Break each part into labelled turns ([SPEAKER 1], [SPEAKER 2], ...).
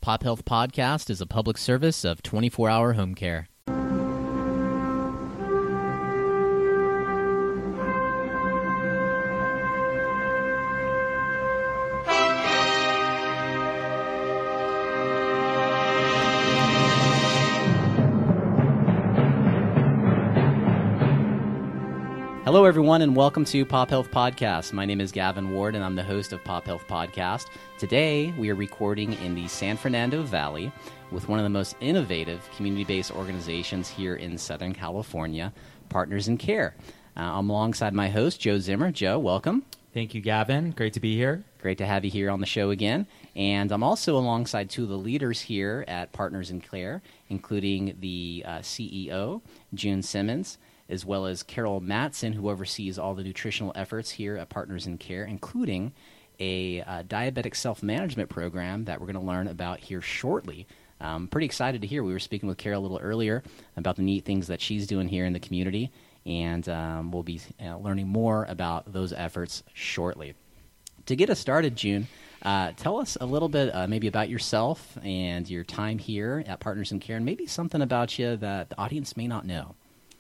[SPEAKER 1] Pop Health Podcast is a public service of 24-hour home care. Hello, everyone, and welcome to Pop Health Podcast. My name is Gavin Ward, and I'm the host of Pop Health Podcast. Today, we are recording in the San Fernando Valley with one of the most innovative community-based organizations here in Southern California, Partners in Care. I'm alongside my host, Joe Zimmer. Joe, welcome.
[SPEAKER 2] Thank you, Gavin. Great to be here.
[SPEAKER 1] Great to have you here on the show again. And I'm also alongside two of the leaders here at Partners in Care, including the CEO, June Simmons, as well as Carol Matson, who oversees all the nutritional efforts here at Partners in Care, including a diabetic self-management program that we're going to learn about here shortly. I'm pretty excited to hear. We were speaking with Carol a little earlier about the neat things that she's doing here in the community, and we'll be learning more about those efforts shortly. To get us started, June, tell us a little bit maybe about yourself and your time here at Partners in Care, and maybe something about you that the audience may not know.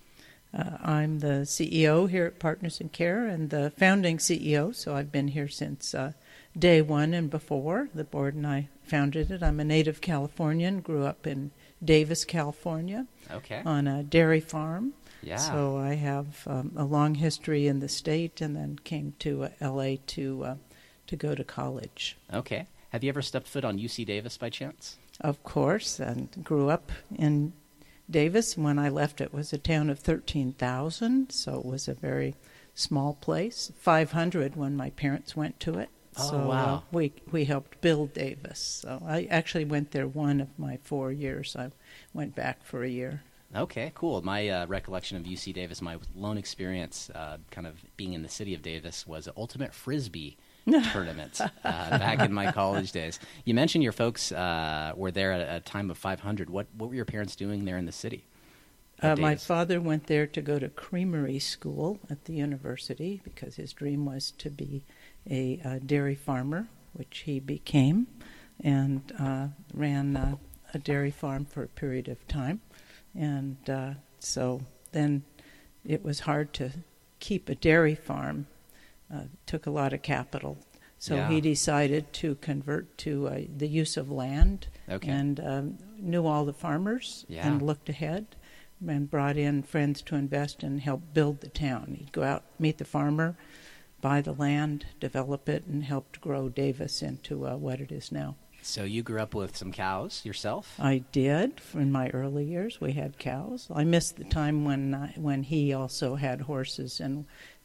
[SPEAKER 3] I'm the CEO here at Partners in Care and the founding CEO, so I've been here since day one and before. The board and I founded it. I'm a native Californian, grew up in Davis, California, on a dairy farm.
[SPEAKER 1] Yeah.
[SPEAKER 3] So I have a long history in the state and then came to L.A. to go to college.
[SPEAKER 1] Okay. Have you ever stepped foot on UC Davis by chance?
[SPEAKER 3] Of course, and grew up in Davis. When I left, it was a town of 13,000, so it was a very small place. 500 when my parents went to it.
[SPEAKER 1] Oh,
[SPEAKER 3] so,
[SPEAKER 1] wow.
[SPEAKER 3] We helped build Davis. So I actually went there one of my 4 years. I went back for a year.
[SPEAKER 1] Okay, cool. My recollection of UC Davis, my lone experience kind of being in the city of Davis was an ultimate Frisbee tournament back in my college days. You mentioned your folks were there at a time of 500. What were your parents doing there in the city?
[SPEAKER 3] My father went there to go to creamery school at the university because his dream was to be a dairy farmer, which he became, and ran a dairy farm for a period of time. And so then it was hard to keep a dairy farm. Took a lot of capital. So he decided to convert to the use of land and knew all the farmers and looked ahead and brought in friends to invest and help build the town. He'd go out, meet the farmer, buy the land, develop it, and helped grow Davis into what it is now.
[SPEAKER 1] So you grew up with some cows yourself?
[SPEAKER 3] I did. In my early years, we had cows. I missed the time when he also had horses and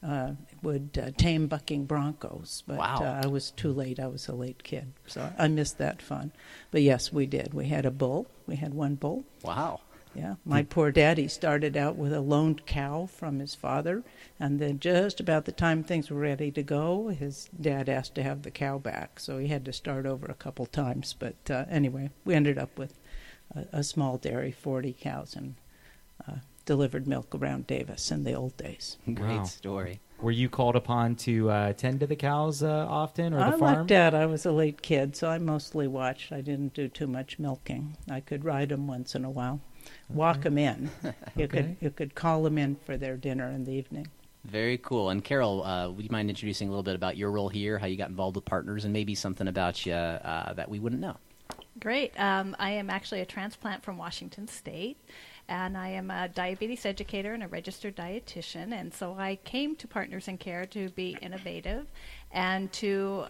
[SPEAKER 3] would tame bucking broncos. But
[SPEAKER 1] wow.
[SPEAKER 3] I was too late. I was a late kid. So I missed that fun. But yes, we did. We had a bull. We had one bull.
[SPEAKER 1] Wow.
[SPEAKER 3] Yeah. My poor daddy started out with a loaned cow from his father. And then just about the time things were ready to go, his dad asked to have the cow back. So he had to start over a couple times. But anyway, we ended up with a small dairy, 40 cows, and delivered milk around Davis in the old days.
[SPEAKER 1] Great story.
[SPEAKER 2] Were you called upon to tend to the cows often, or the farm?
[SPEAKER 3] Like Dad, I was a late kid, so I mostly watched. I didn't do too much milking. I could ride them once in a while, walk them in. You could call them in for their dinner in the evening.
[SPEAKER 1] Very cool. And Carol, would you mind introducing a little bit about your role here, how you got involved with Partners, and maybe something about you that we wouldn't know?
[SPEAKER 4] Great. I am actually a transplant from Washington State, and I am a diabetes educator and a registered dietitian. And so I came to Partners in Care to be innovative and to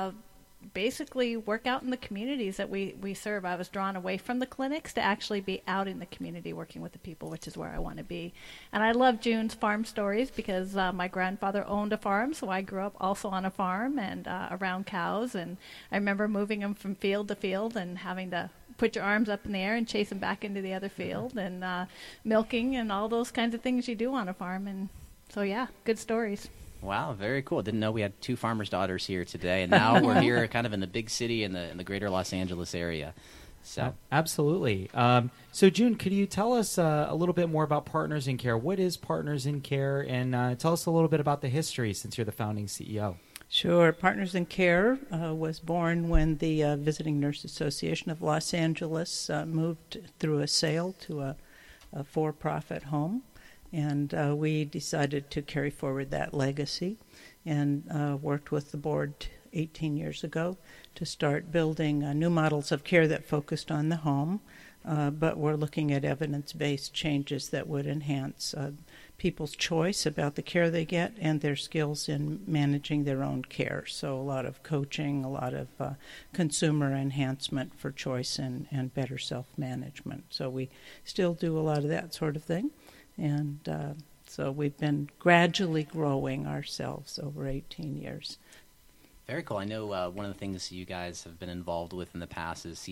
[SPEAKER 4] basically work out in the communities that we serve. I was drawn away from the clinics to actually be out in the community working with the people, which is where I want to be. And I love June's farm stories because my grandfather owned a farm, so I grew up also on a farm and around cows. And I remember moving them from field to field and having to put your arms up in the air and chase them back into the other field and milking and all those kinds of things you do on a farm. And so, yeah, good stories.
[SPEAKER 1] Wow, very cool. Didn't know we had two farmers' daughters here today, and now we're here kind of in the big city in the greater Los Angeles area. So
[SPEAKER 2] absolutely. So June, could you tell us a little bit more about Partners in Care? What is Partners in Care, and tell us a little bit about the history since you're the founding CEO?
[SPEAKER 3] Sure. Partners in Care was born when the Visiting Nurse Association of Los Angeles moved through a sale to a for-profit home, and we decided to carry forward that legacy and worked with the board 18 years ago to start building new models of care that focused on the home, but we're looking at evidence-based changes that would enhance people's choice about the care they get and their skills in managing their own care. So a lot of coaching, a lot of consumer enhancement for choice and better self-management. So we still do a lot of that sort of thing. And so we've been gradually growing ourselves over 18 years.
[SPEAKER 1] Very cool. I know one of the things you guys have been involved with in the past is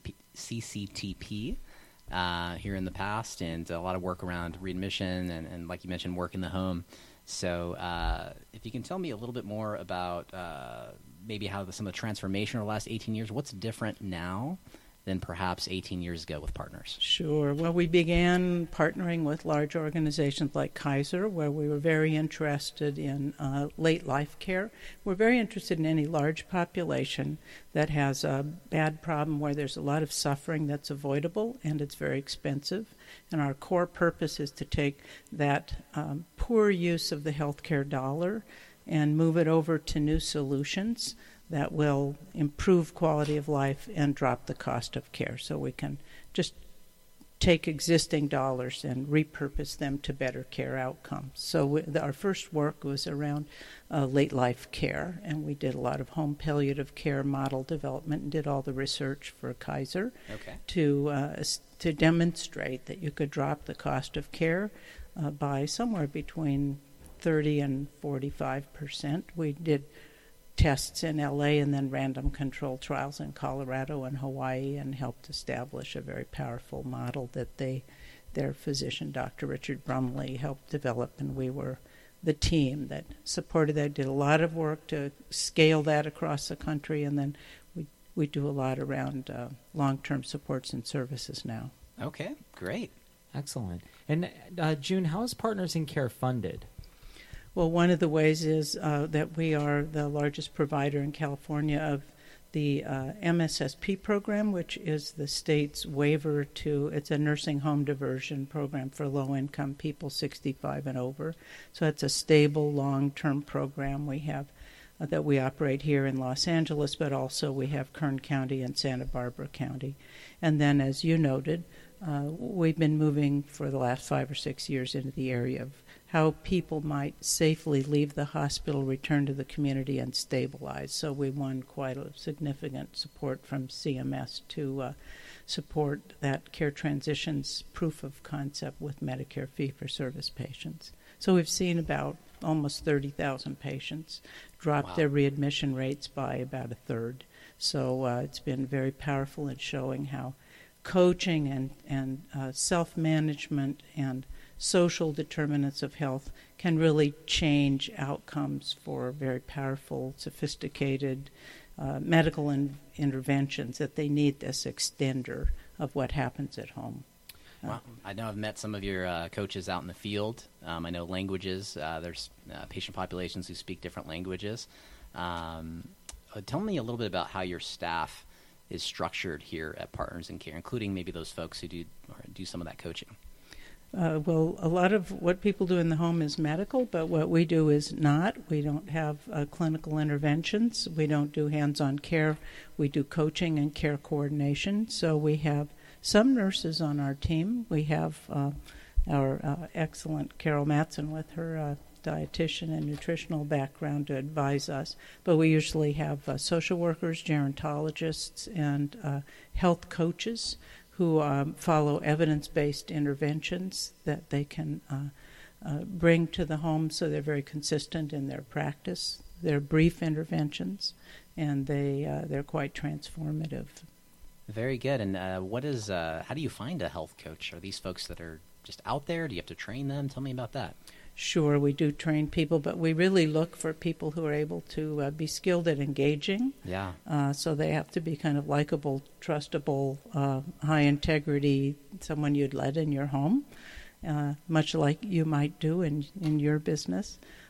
[SPEAKER 1] CCTP here in the past, and a lot of work around readmission and like you mentioned, work in the home. So if you can tell me a little bit more about maybe how some of the transformation over the last 18 years, what's different now than perhaps 18 years ago with Partners?
[SPEAKER 3] Sure. Well, we began partnering with large organizations like Kaiser, where we were very interested in late life care. We're very interested in any large population that has a bad problem where there's a lot of suffering that's avoidable and it's very expensive. And our core purpose is to take that poor use of the healthcare dollar and move it over to new solutions that will improve quality of life and drop the cost of care. So we can just take existing dollars and repurpose them to better care outcomes. So our first work was around late life care, and we did a lot of home palliative care model development and did all the research for Kaiser to demonstrate that you could drop the cost of care by somewhere between 30 and 45%. We did tests in LA and then random control trials in Colorado and Hawaii, and helped establish a very powerful model that their physician, Dr. Richard Brumley, helped develop, and we were the team that supported that, did a lot of work to scale that across the country, and then we do a lot around long-term supports and services now.
[SPEAKER 1] Okay, great.
[SPEAKER 2] Excellent. And June, how is Partners in Care funded?
[SPEAKER 3] Well, one of the ways is that we are the largest provider in California of the MSSP program, which is the state's waiver to, it's a nursing home diversion program for low-income people 65 and over. So it's a stable, long-term program we have that we operate here in Los Angeles, but also we have Kern County and Santa Barbara County. And then, as you noted, we've been moving for the last 5 or 6 years into the area of how people might safely leave the hospital, return to the community, and stabilize. So we won quite a significant support from CMS to support that care transitions proof of concept with Medicare fee-for-service patients. So we've seen about almost 30,000 patients drop their readmission rates by about a third. So it's been very powerful in showing how coaching and self-management and social determinants of health can really change outcomes for very powerful, sophisticated medical interventions, that they need this extender of what happens at home.
[SPEAKER 1] Wow. I know I've met some of your coaches out in the field. I know languages. There's patient populations who speak different languages. Tell me a little bit about how your staff is structured here at Partners in Care, including maybe those folks who do some of that coaching.
[SPEAKER 3] Well, a lot of what people do in the home is medical, but what we do is not. We don't have clinical interventions. We don't do hands-on care. We do coaching and care coordination. So we have some nurses on our team. We have our excellent Carol Mattson with her dietitian and nutritional background to advise us. But we usually have social workers, gerontologists, and health coaches who follow evidence-based interventions that they can bring to the home, so they're very consistent in their practice. They're brief interventions, and they're quite transformative.
[SPEAKER 1] Very good. And how do you find a health coach? Are these folks that are just out there? Do you have to train them? Tell me about that.
[SPEAKER 3] Sure, we do train people, but we really look for people who are able to be skilled at engaging.
[SPEAKER 1] Yeah.
[SPEAKER 3] So they have to be kind of likable, trustable, high integrity, someone you'd let in your home, much like you might do in your business.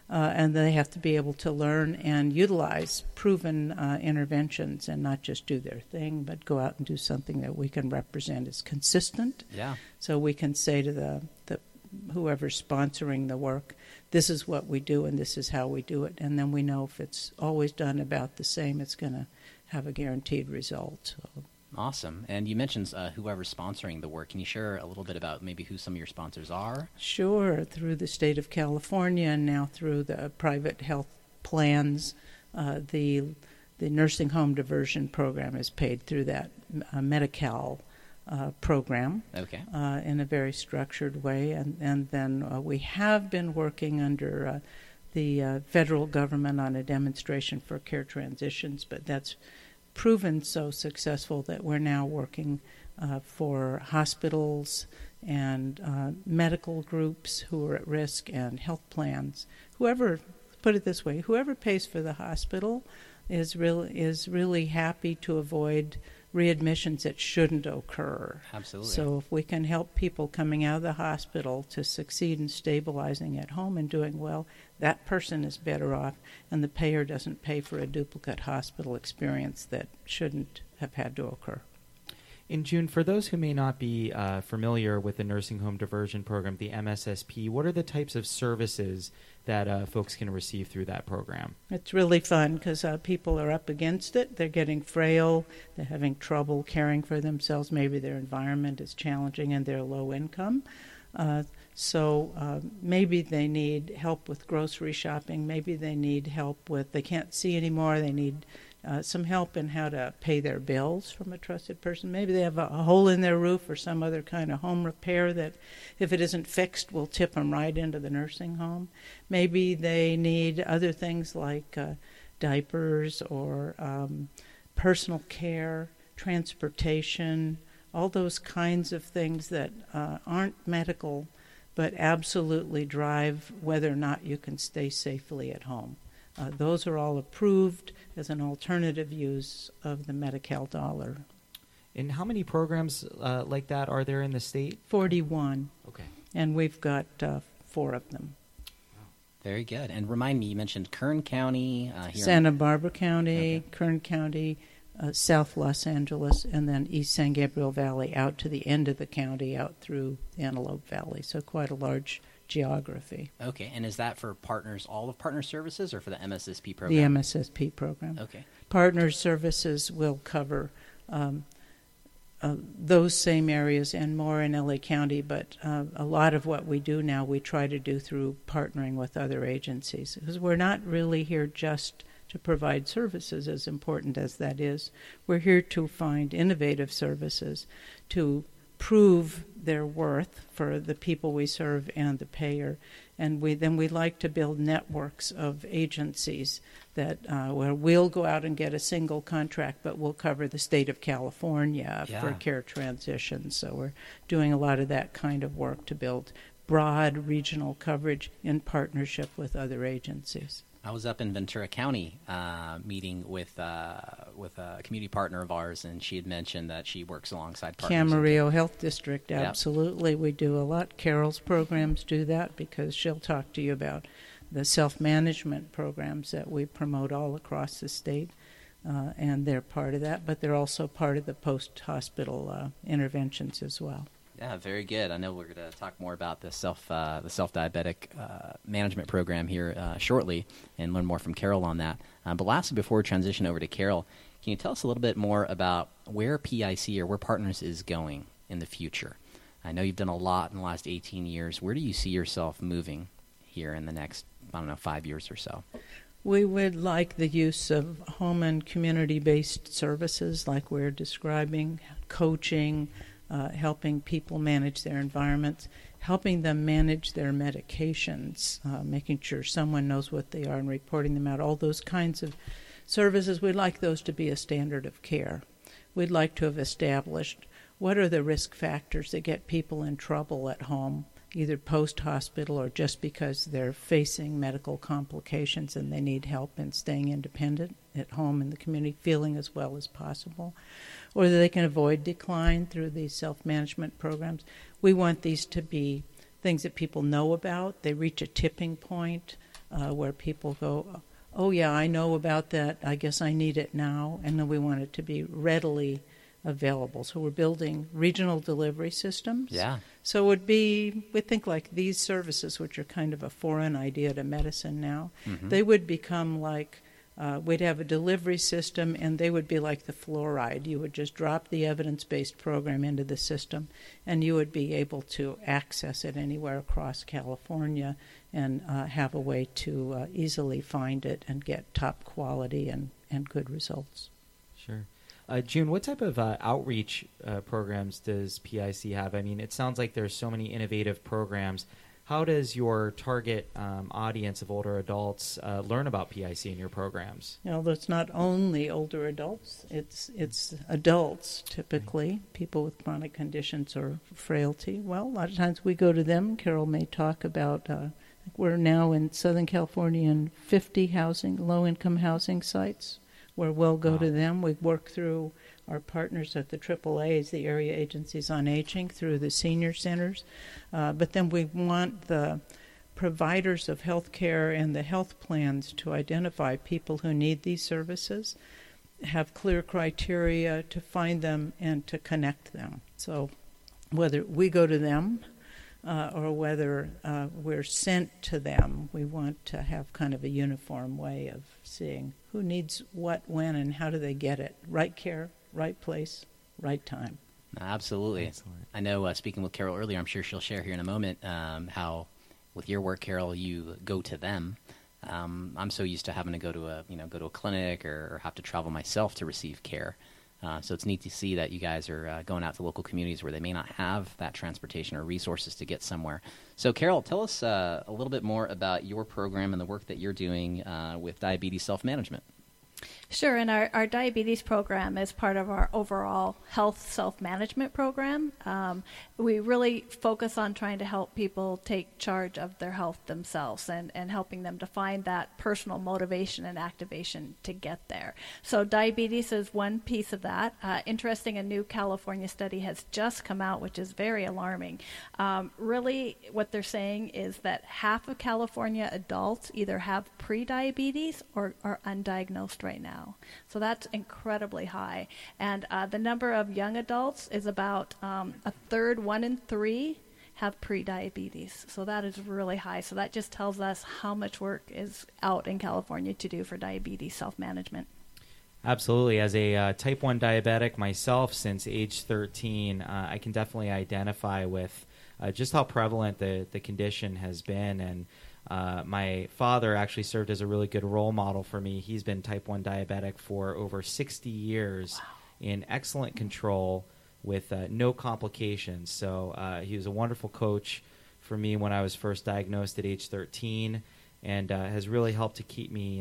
[SPEAKER 3] and they have to be able to learn and utilize proven interventions and not just do their thing, but go out and do something that we can represent as consistent.
[SPEAKER 1] Yeah.
[SPEAKER 3] So we can say to the whoever's sponsoring the work, this is what we do and this is how we do it. And then we know if it's always done about the same, it's going to have a guaranteed result. So.
[SPEAKER 1] Awesome. And you mentioned whoever's sponsoring the work. Can you share a little bit about maybe who some of your sponsors are?
[SPEAKER 3] Sure. Through the state of California and now through the private health plans, the nursing home diversion program is paid through that Medi-Cal program.
[SPEAKER 1] Okay.
[SPEAKER 3] In a very structured way. And then we have been working under the federal government on a demonstration for care transitions, but that's proven so successful that we're now working for hospitals and medical groups who are at risk and health plans. Whoever, put it this way, whoever pays for the hospital is really happy to avoid readmissions that shouldn't occur.
[SPEAKER 1] Absolutely.
[SPEAKER 3] So if we can help people coming out of the hospital to succeed in stabilizing at home and doing well, that person is better off, and the payer doesn't pay for a duplicate hospital experience that shouldn't have had to occur.
[SPEAKER 2] In June, for those who may not be familiar with the Nursing Home Diversion Program, the MSSP, what are the types of services that folks can receive through that program?
[SPEAKER 3] It's really fun because people are up against it. They're getting frail. They're having trouble caring for themselves. Maybe their environment is challenging and they're low income. So maybe they need help with grocery shopping. Maybe they need help with, they can't see anymore. They need some help in how to pay their bills from a trusted person. Maybe they have a hole in their roof or some other kind of home repair that, if it isn't fixed, will tip them right into the nursing home. Maybe they need other things like diapers or personal care, transportation, all those kinds of things that aren't medical but absolutely drive whether or not you can stay safely at home. Those are all approved as an alternative use of the Medi-Cal dollar.
[SPEAKER 2] And how many programs like that are there in the state?
[SPEAKER 3] 41.
[SPEAKER 2] Okay.
[SPEAKER 3] And we've got 4 of them.
[SPEAKER 1] Very good. And remind me, you mentioned Kern County.
[SPEAKER 3] Santa Barbara County,
[SPEAKER 1] Okay.
[SPEAKER 3] Kern County, South Los Angeles, and then East San Gabriel Valley out to the end of the county, out through Antelope Valley. So quite a large geography.
[SPEAKER 1] Okay. And is that for partners, all of Partner Services, or for the MSSP program?
[SPEAKER 3] The MSSP program.
[SPEAKER 1] Okay.
[SPEAKER 3] Partner Services will cover those same areas and more in LA County, but a lot of what we do now we try to do through partnering with other agencies, because we're not really here just to provide services, as important as that is. We're here to find innovative services to prove their worth for the people we serve and the payer. And we like to build networks of agencies that where we'll go out and get a single contract, but we'll cover the state of California for care transitions. So we're doing a lot of that kind of work to build broad regional coverage in partnership with other agencies.
[SPEAKER 1] I was up in Ventura County meeting with a community partner of ours, and she had mentioned that she works alongside partners.
[SPEAKER 3] Camarillo Health District,
[SPEAKER 1] Yep.
[SPEAKER 3] absolutely. We do a lot. Carol's programs do that because she'll talk to you about the self-management programs that we promote all across the state, and they're part of that, but they're also part of the post-hospital interventions as well.
[SPEAKER 1] Yeah, very good. I know we're going to talk more about the self-diabetic management program here shortly and learn more from Carol on that. But lastly, before we transition over to Carol, can you tell us a little bit more about where PIC or where Partners is going in the future? I know you've done a lot in the last 18 years. Where do you see yourself moving here in the next, 5 years or so?
[SPEAKER 3] We would like the use of home and community-based services like we're describing, coaching, helping people manage their environments, helping them manage their medications, making sure someone knows what they are and reporting them out, all those kinds of services. We'd like those to be a standard of care. We'd like to have established what are the risk factors that get people in trouble at home, either post-hospital or just because they're facing medical complications and they need help in staying independent at home in the community, feeling as well as possible, or that they can avoid decline through these self-management programs. We want these to be things that people know about. They reach a tipping point where people go, oh yeah, I know about that, I guess I need it now, and then we want it to be readily available. So we're building regional delivery systems.
[SPEAKER 1] Yeah.
[SPEAKER 3] So it would be, we think like these services, which are kind of a foreign idea to medicine now, they would become like, we'd have a delivery system, and they would be like the fluoride. You would just drop the evidence-based program into the system, and you would be able to access it anywhere across California and have a way to easily find it and get top quality and good results.
[SPEAKER 2] Sure. June, what type of outreach programs does PIC have? I mean, it sounds like there's so many innovative programs. How does your target audience of older adults learn about PIC in your programs?
[SPEAKER 3] You know, it's not only older adults, it's adults typically, people with chronic conditions or frailty. Well, a lot of times we go to them. Carol may talk about, we're now in Southern California in 50 low-income housing sites where we'll go to them. We work through our partners at the AAAs, the Area Agencies on Aging, through the senior centers. But then we want the providers of health care and the health plans to identify people who need these services, have clear criteria to find them and to connect them. So whether we go to them or whether we're sent to them, we want to have kind of a uniform way of seeing who needs what, when, and how do they get it. Right care, right place, right time.
[SPEAKER 1] Absolutely.
[SPEAKER 2] Excellent.
[SPEAKER 1] I know, speaking with Carol earlier, I'm sure she'll share here in a moment how, with your work, Carol, you go to them. I'm so used to having to go to a clinic or have to travel myself to receive care. So it's neat to see that you guys are going out to local communities where they may not have that transportation or resources to get somewhere. So, Carol, tell us a little bit more about your program and the work that you're doing with diabetes self-management.
[SPEAKER 4] Sure, and our diabetes program is part of our overall health self-management program. We really focus on trying to help people take charge of their health themselves and helping them to find that personal motivation and activation to get there. So diabetes is one piece of that. Interesting, a new California study has just come out, which is very alarming. Really, what they're saying is that half of California adults either have pre-diabetes or are undiagnosed right now. So that's incredibly high. And the number of young adults is about a third, 1 in 3 have pre-diabetes. So that is really high. So that just tells us how much work is out in California to do for diabetes self-management.
[SPEAKER 2] Absolutely. As a type 1 diabetic myself since age 13, I can definitely identify with just how prevalent the condition has been. And my father actually served as a really good role model for me. He's been type 1 diabetic for over 60 years in excellent control with no complications. So he was a wonderful coach for me when I was first diagnosed at age 13, and has really helped to keep me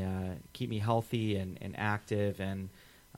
[SPEAKER 2] healthy and active and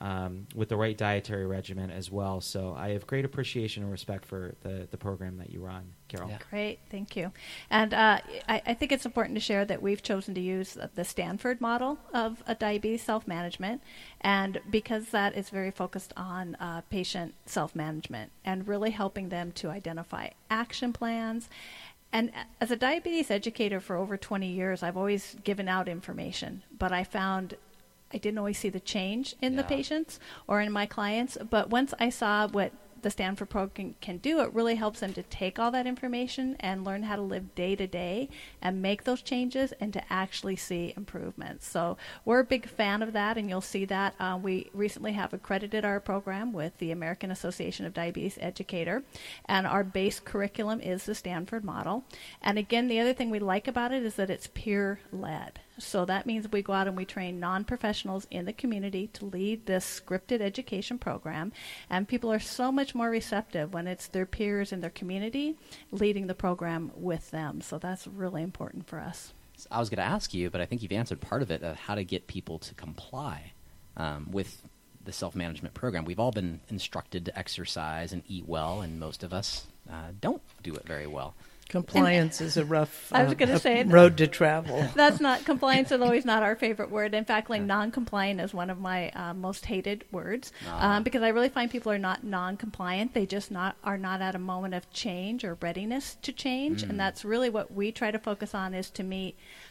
[SPEAKER 2] with the right dietary regimen as well. So I have great appreciation and respect for the program that you run, Carol.
[SPEAKER 1] Yeah.
[SPEAKER 4] Great, thank you. And I think it's important to share that we've chosen to use the Stanford model of a diabetes self-management, and because that is very focused on patient self-management and really helping them to identify action plans. And as a diabetes educator for over 20 years, I've always given out information, but I found I didn't always see the change in the patients or in my clients. But once I saw what the Stanford program can do, it really helps them to take all that information and learn how to live day to day and make those changes and to actually see improvements. So we're a big fan of that, and you'll see that. We recently have accredited our program with the American Association of Diabetes Educator, and our base curriculum is the Stanford model. And again, the other thing we like about it is that it's peer-led. So that means we go out and we train non-professionals in the community to lead this scripted education program, and people are so much more receptive when it's their peers in their community leading the program with them. So that's really important for us.
[SPEAKER 1] I was going to ask you, but I think you've answered part of it, how to get people to comply with the self-management program. We've all been instructed to exercise and eat well, and most of us don't do it very well.
[SPEAKER 3] Compliance is a rough
[SPEAKER 4] I was going to say
[SPEAKER 3] road to travel.
[SPEAKER 4] That's not, compliance is always not our favorite word. In fact, like non-compliant is one of my most hated words because I really find people are not non-compliant. They just are not at a moment of change or readiness to change. And that's really what we try to focus on, is to meet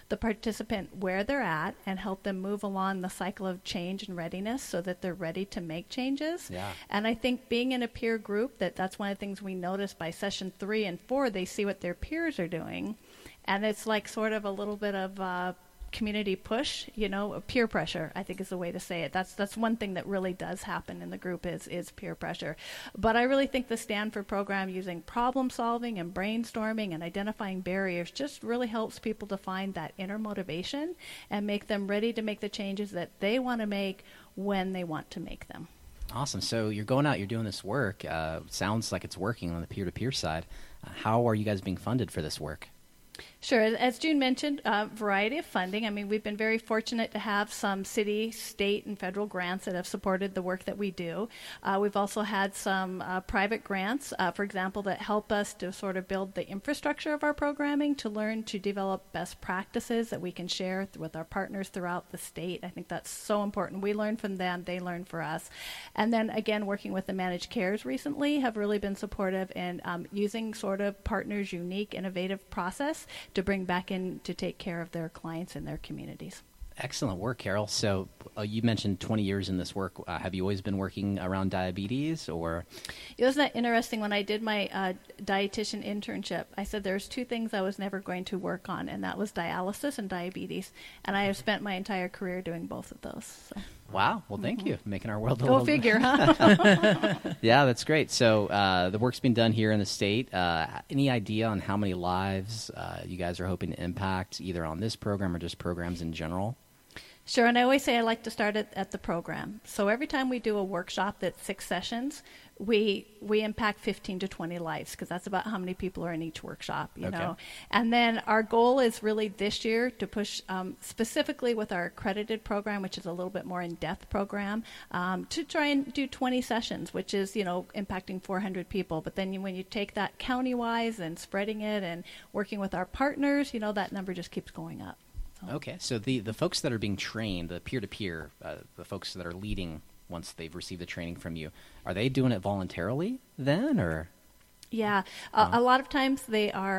[SPEAKER 4] the participant where they're at and help them move along the cycle of change and readiness so that they're ready to make changes.
[SPEAKER 1] Yeah.
[SPEAKER 4] And I think being in a peer group, that's one of the things we noticed by session 3 and 4, they see what their peers are doing. And it's like sort of a little bit of community push, peer pressure, I think is the way to say it. That's one thing that really does happen in the group is peer pressure. But I really think the Stanford program, using problem solving and brainstorming and identifying barriers, just really helps people to find that inner motivation and make them ready to make the changes that they want to make when they want to make them.
[SPEAKER 1] Awesome. So you're going out, you're doing this work. Sounds like it's working on the peer-to-peer side. How are you guys being funded for this work?
[SPEAKER 4] Sure. As June mentioned, a variety of funding. I mean, we've been very fortunate to have some city, state, and federal grants that have supported the work that we do. We've also had some private grants, for example, that help us to sort of build the infrastructure of our programming, to learn to develop best practices that we can share with our partners throughout the state. I think that's so important. We learn from them, they learn for us. And then, again, working with the Managed Cares recently have really been supportive in using sort of partners' unique, innovative process to bring back in to take care of their clients and their communities.
[SPEAKER 1] Excellent work, Carol. So you mentioned 20 years in this work. Have you always been working around diabetes, or? Wasn't
[SPEAKER 4] that interesting? When I did my dietitian internship, I said there's 2 things I was never going to work on, and that was dialysis and diabetes. And I have spent my entire career doing both of those. So.
[SPEAKER 1] Wow. Well, thank you. Making our world a
[SPEAKER 4] Go
[SPEAKER 1] little
[SPEAKER 4] figure, huh?
[SPEAKER 1] Yeah, that's great. So the work's been done here in the state. Any idea on how many lives you guys are hoping to impact, either on this program or just programs in general?
[SPEAKER 4] Sure, and I always say I like to start at the program. So every time we do a workshop that's 6 sessions, we impact 15 to 20 lives, because that's about how many people are in each workshop, you know. And then our goal is really this year to push specifically with our accredited program, which is a little bit more in-depth program, to try and do 20 sessions, which is, impacting 400 people. But then when you take that county-wise and spreading it and working with our partners, that number just keeps going up.
[SPEAKER 1] Okay, so the folks that are being trained, the peer-to-peer, the folks that are leading once they've received the training from you, are they doing it voluntarily then, or?
[SPEAKER 4] Yeah, a lot of times they are.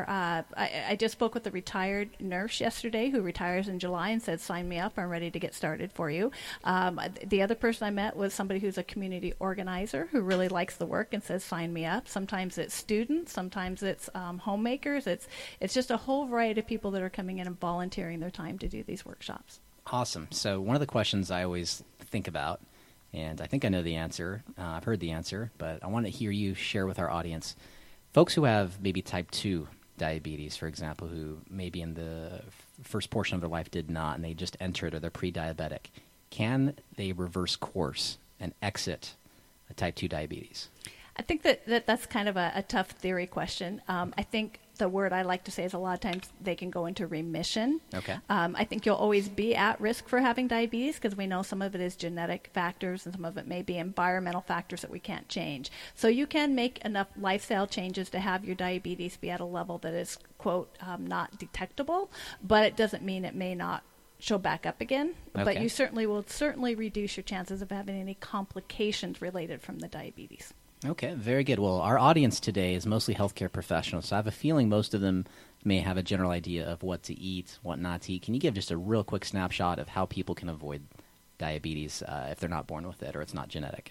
[SPEAKER 4] I just spoke with a retired nurse yesterday who retires in July and said, "Sign me up. I'm ready to get started for you." The other person I met was somebody who's a community organizer who really likes the work and says, "Sign me up." Sometimes it's students, sometimes it's homemakers. It's just a whole variety of people that are coming in and volunteering their time to do these workshops.
[SPEAKER 1] Awesome. So one of the questions I always think about, and I think I know the answer, I've heard the answer, but I want to hear you share with our audience. Folks who have maybe type 2 diabetes, for example, who maybe in the first portion of their life did not, and they just entered or they're pre-diabetic, can they reverse course and exit a type 2 diabetes?
[SPEAKER 4] I think that's kind of a tough theory question. I think the word I like to say is a lot of times they can go into remission.
[SPEAKER 1] Okay.
[SPEAKER 4] I think you'll always be at risk for having diabetes because we know some of it is genetic factors and some of it may be environmental factors that we can't change. So you can make enough lifestyle changes to have your diabetes be at a level that is, quote, not detectable, but it doesn't mean it may not show back up again.
[SPEAKER 1] Okay.
[SPEAKER 4] But you certainly will reduce your chances of having any complications related from the diabetes.
[SPEAKER 1] Okay, very good. Well, our audience today is mostly healthcare professionals, so I have a feeling most of them may have a general idea of what to eat, what not to eat. Can you give just a real quick snapshot of how people can avoid diabetes if they're not born with it or it's not genetic?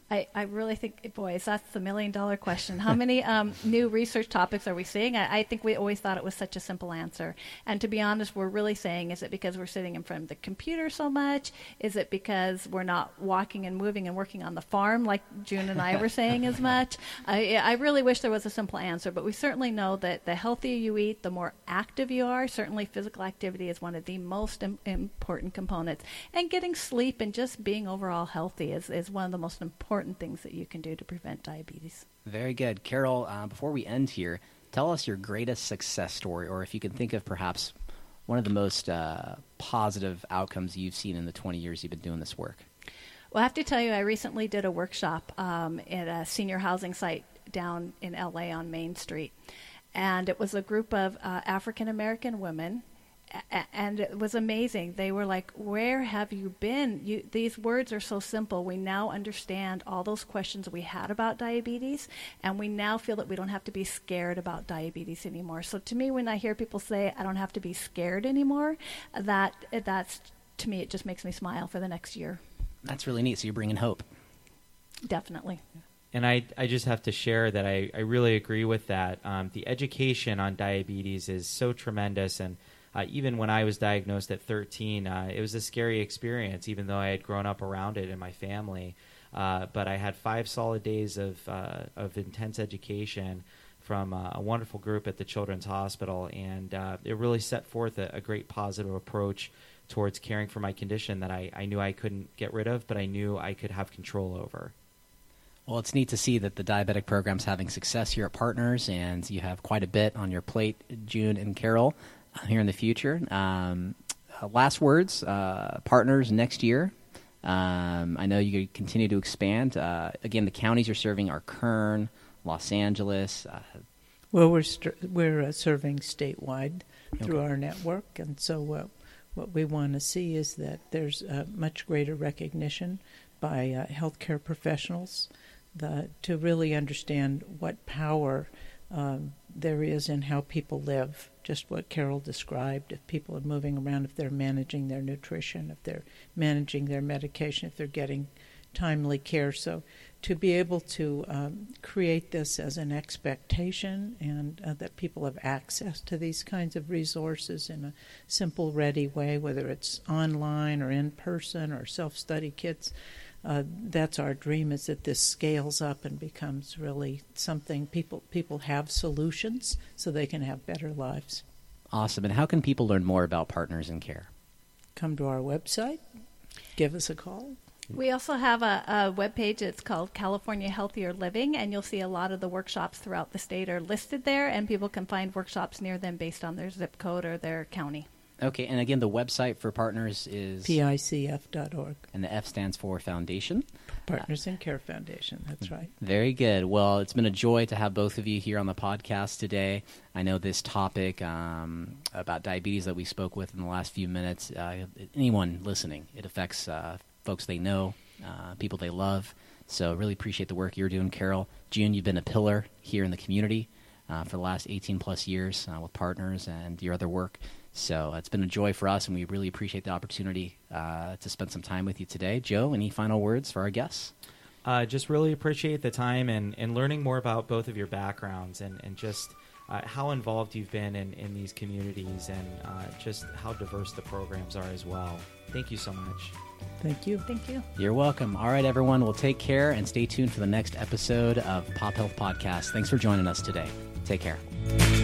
[SPEAKER 4] I really think, boys, that's the $1,000,000 question. How many new research topics are we seeing? I think we always thought it was such a simple answer. And to be honest, we're really saying, is it because we're sitting in front of the computer so much? Is it because we're not walking and moving and working on the farm like June and I were saying as much? I really wish there was a simple answer, but we certainly know that the healthier you eat, the more active you are. Certainly physical activity is one of the most important components. And getting sleep and just being overall healthy is one of the most important things that you can do to prevent diabetes.
[SPEAKER 1] Very good. Carol, before we end here, tell us your greatest success story, or if you can think of perhaps one of the most positive outcomes you've seen in the 20 years you've been doing this work.
[SPEAKER 4] Well, I have to tell you, I recently did a workshop at a senior housing site down in L.A. on Main Street. And it was a group of African-American women. and it was amazing. They were like, where have you been? These words are so simple. We now understand all those questions we had about diabetes, and we now feel that we don't have to be scared about diabetes anymore. So to me, when I hear people say, I don't have to be scared anymore, that's to me, it just makes me smile for the next year.
[SPEAKER 1] That's really neat. So you're bringing hope.
[SPEAKER 4] Definitely.
[SPEAKER 2] And I just have to share that I really agree with that. The education on diabetes is so tremendous, and even when I was diagnosed at 13, it was a scary experience, even though I had grown up around it in my family. But I had 5 solid days of intense education from a wonderful group at the Children's Hospital, and it really set forth a great positive approach towards caring for my condition that I knew I couldn't get rid of, but I knew I could have control over.
[SPEAKER 1] Well, it's neat to see that the diabetic program's having success here at Partners, and you have quite a bit on your plate, June and Carol, here in the future. Last words, Partners next year. I know you continue to expand. Again, the counties you're serving are Kern, Los Angeles.
[SPEAKER 3] Well, we're serving statewide through our network, and so what we want to see is that there's much greater recognition by healthcare professionals to really understand what power there is in how people live, just what Carol described. If people are moving around, if they're managing their nutrition, if they're managing their medication, if they're getting timely care. So to be able to create this as an expectation, and that people have access to these kinds of resources in a simple, ready way, whether it's online or in person or self-study kits, that's our dream, is that this scales up and becomes really something people have solutions so they can have better lives.
[SPEAKER 1] Awesome. And how can people learn more about Partners in Care?
[SPEAKER 3] Come to our website, give us a call.
[SPEAKER 4] We also have a webpage. It's called California Healthier Living, and you'll see a lot of the workshops throughout the state are listed there, and people can find workshops near them based on their zip code or their county.
[SPEAKER 1] Okay, and again, the website for Partners is
[SPEAKER 3] PICF.org.
[SPEAKER 1] And the F stands for Foundation.
[SPEAKER 3] Partners in Care Foundation, that's right.
[SPEAKER 1] Very good. Well, it's been a joy to have both of you here on the podcast today. I know this topic about diabetes that we spoke with in the last few minutes, anyone listening, it affects folks they know, people they love. So really appreciate the work you're doing, Carol. June, you've been a pillar here in the community for the last 18-plus years with Partners and your other work. So it's been a joy for us, and we really appreciate the opportunity to spend some time with you today. Joe, any final words for our guests?
[SPEAKER 2] Just really appreciate the time and learning more about both of your backgrounds and just how involved you've been in these communities and just how diverse the programs are as well. Thank you so much.
[SPEAKER 3] Thank you.
[SPEAKER 4] Thank you.
[SPEAKER 1] You're welcome. All right, everyone. Well, take care and stay tuned for the next episode of Pop Health Podcast. Thanks for joining us today. Take care.